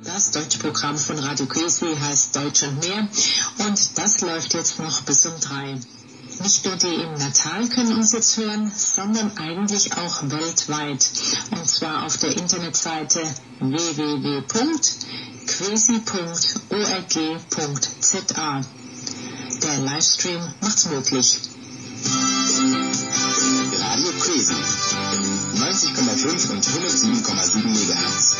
Das Deutschprogramm von Radio Quesi heißt Deutsch und mehr und das läuft jetzt noch bis um 3. Nicht nur die im Natal können uns jetzt hören, sondern eigentlich auch weltweit. Und zwar auf der Internetseite www.quesi.org.za. Der Livestream macht's möglich. Radio Quesi 90,5 und 107,7 MHz.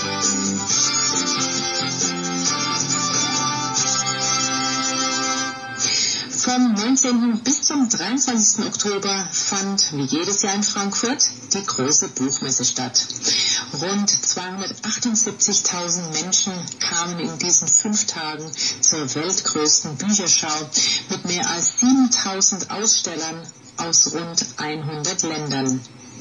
Vom 19. bis zum 23. Oktober fand, wie jedes Jahr in Frankfurt, die große Buchmesse statt. Rund 278.000 Menschen kamen in diesen 5 Tagen zur weltgrößten Bücherschau mit mehr als 7.000 Ausstellern aus rund 100 Ländern.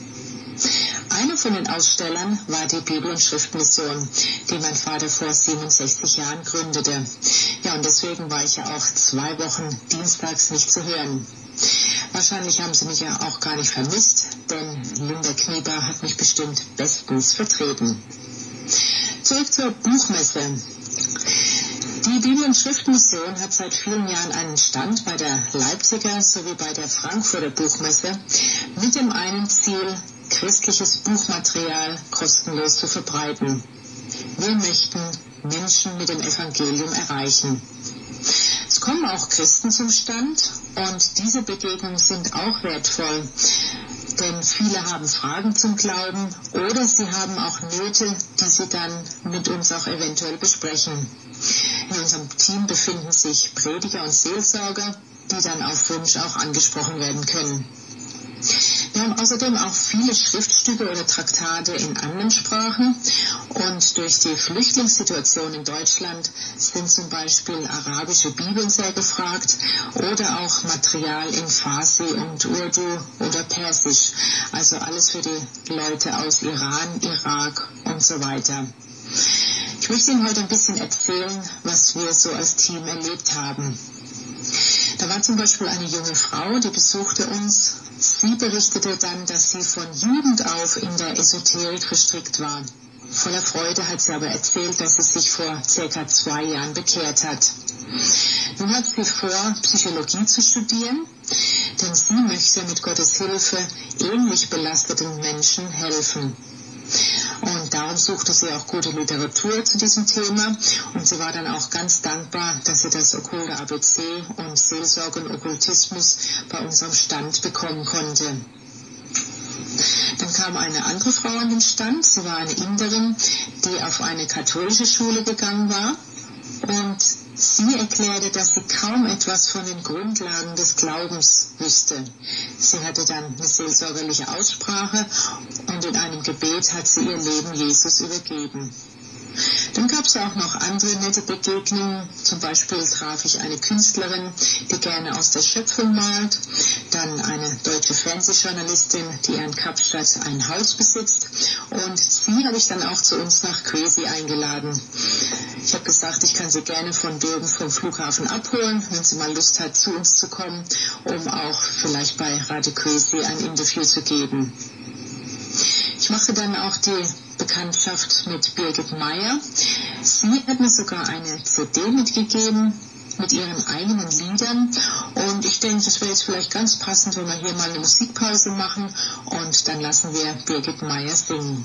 Einer von den Ausstellern war die Bibel- und Schriftmission, die mein Vater vor 67 Jahren gründete. Ja, und deswegen war ich ja auch 2 Wochen dienstags nicht zu hören. Wahrscheinlich haben Sie mich ja auch gar nicht vermisst, denn Linda Knieber hat mich bestimmt bestens vertreten. Zurück zur Buchmesse. Die Bibel- und Schriftmission hat seit vielen Jahren einen Stand bei der Leipziger sowie bei der Frankfurter Buchmesse mit dem einen Ziel, christliches Buchmaterial kostenlos zu verbreiten. Wir möchten Menschen mit dem Evangelium erreichen. Es kommen auch Christen zum Stand und diese Begegnungen sind auch wertvoll, denn viele haben Fragen zum Glauben oder sie haben auch Nöte, die sie dann mit uns auch eventuell besprechen. In unserem Team befinden sich Prediger und Seelsorger, die dann auf Wunsch auch angesprochen werden können. Wir haben außerdem auch viele Schriftstücke oder Traktate in anderen Sprachen und durch die Flüchtlingssituation in Deutschland sind zum Beispiel arabische Bibeln sehr gefragt oder auch Material in Farsi und Urdu oder Persisch, also alles für die Leute aus Iran, Irak und so weiter. Ich möchte Ihnen heute ein bisschen erzählen, was wir so als Team erlebt haben. Da war zum Beispiel eine junge Frau, die besuchte uns. Sie berichtete dann, dass sie von Jugend auf in der Esoterik verstrickt war. Voller Freude hat sie aber erzählt, dass sie sich vor ca. 2 Jahren bekehrt hat. Nun hat sie vor, Psychologie zu studieren, denn sie möchte mit Gottes Hilfe ähnlich belasteten Menschen helfen. Und darum suchte sie auch gute Literatur zu diesem Thema und sie war dann auch ganz dankbar, dass sie das okkulte ABC und Seelsorge und Okkultismus bei unserem Stand bekommen konnte. Dann kam eine andere Frau an den Stand, sie war eine Inderin, die auf eine katholische Schule gegangen war und sie erklärte, dass sie kaum etwas von den Grundlagen des Glaubens wüsste. Sie hatte dann eine seelsorgerliche Aussprache und in einem Gebet hat sie ihr Leben Jesus übergeben. Dann gab es auch noch andere nette Begegnungen. Zum Beispiel traf ich eine Künstlerin, die gerne aus der Schöpfung malt. Dann eine deutsche Fernsehjournalistin, die in Kapstadt ein Haus besitzt. Und sie habe ich dann auch zu uns nach Quesi eingeladen. Ich habe gesagt, ich kann sie gerne von Döben vom Flughafen abholen, wenn sie mal Lust hat, zu uns zu kommen, um auch vielleicht bei Radio Quesi ein Interview zu geben. Ich machte dann auch die Bekanntschaft mit Birgit Meyer. Sie hat mir sogar eine CD mitgegeben mit ihren eigenen Liedern und ich denke, das wäre jetzt vielleicht ganz passend, wenn wir hier mal eine Musikpause machen und dann lassen wir Birgit Meyer singen.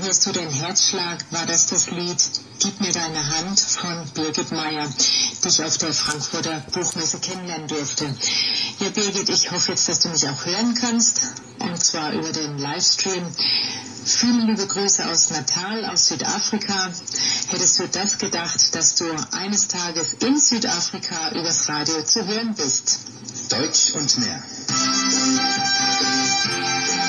hörst du den Herzschlag, war das Lied Gib mir deine Hand von Birgit Meyer, die ich auf der Frankfurter Buchmesse kennenlernen durfte. Ja, Birgit, ich hoffe jetzt, dass du mich auch hören kannst, und zwar über den Livestream. Viele liebe Grüße aus Natal, aus Südafrika. Hättest du das gedacht, dass du eines Tages in Südafrika übers Radio zu hören bist? Deutsch und mehr.